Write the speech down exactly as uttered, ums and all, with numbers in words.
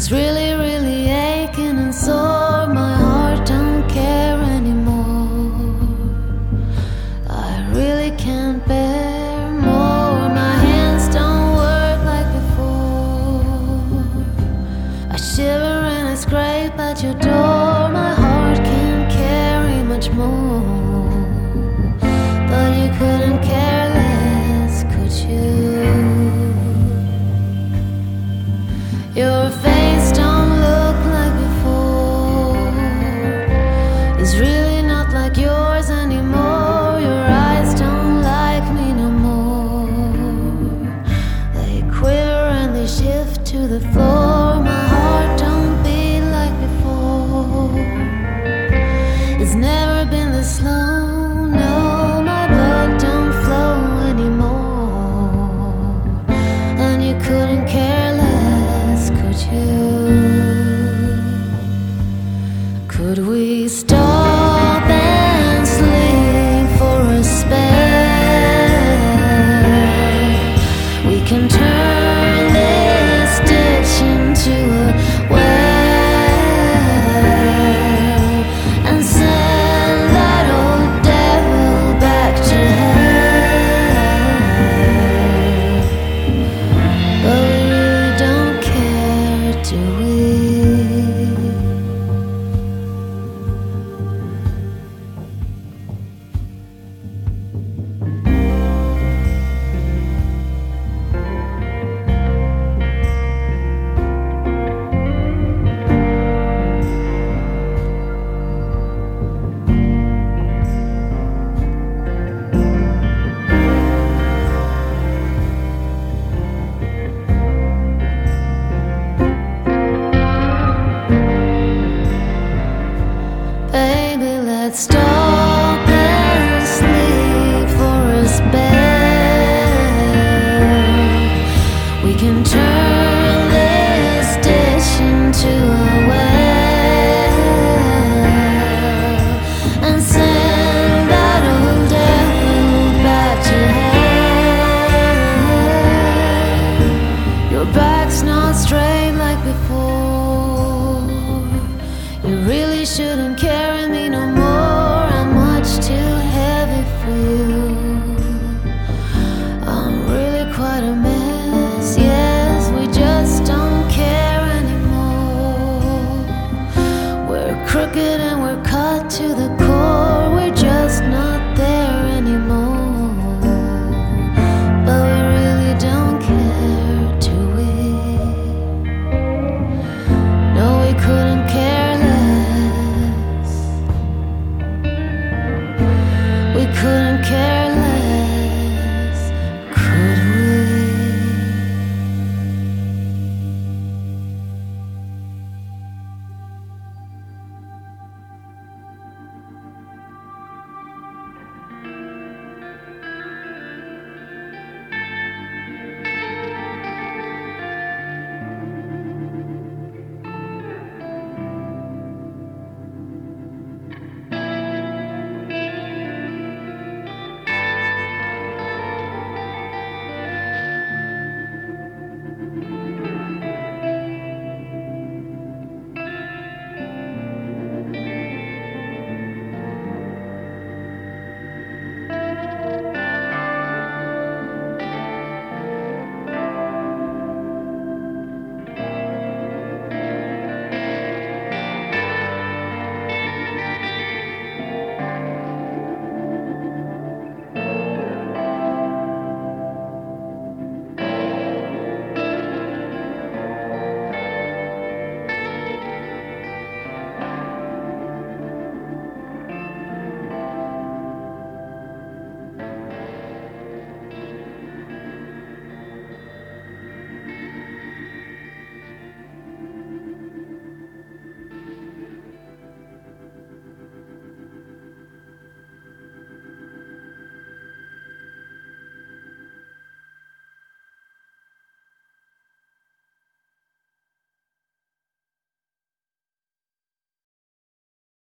It's really, really aching and sore. My heart don't care anymore. I really can't bear more. My hands don't work like before. I shiver and I scrape at your door. My heart can't carry much more. But you couldn't care less, could you? Your face don't look like before. It's really not like yours anymore. Your eyes don't like me no more. They quiver and they shift to the floor. My heart don't beat like before. It's never been this slow. No, my blood don't flow anymore. And you couldn't care less, could you? Could we stop and sleep for a spell? We can turn this ditch into a well and send that old devil back to hell. But we really don't care, do we? Baby, let's stop and sleep for a spell. We can turn this dish into a well and send that old devil back to hell. Your back's not straight like before. You really shouldn't care.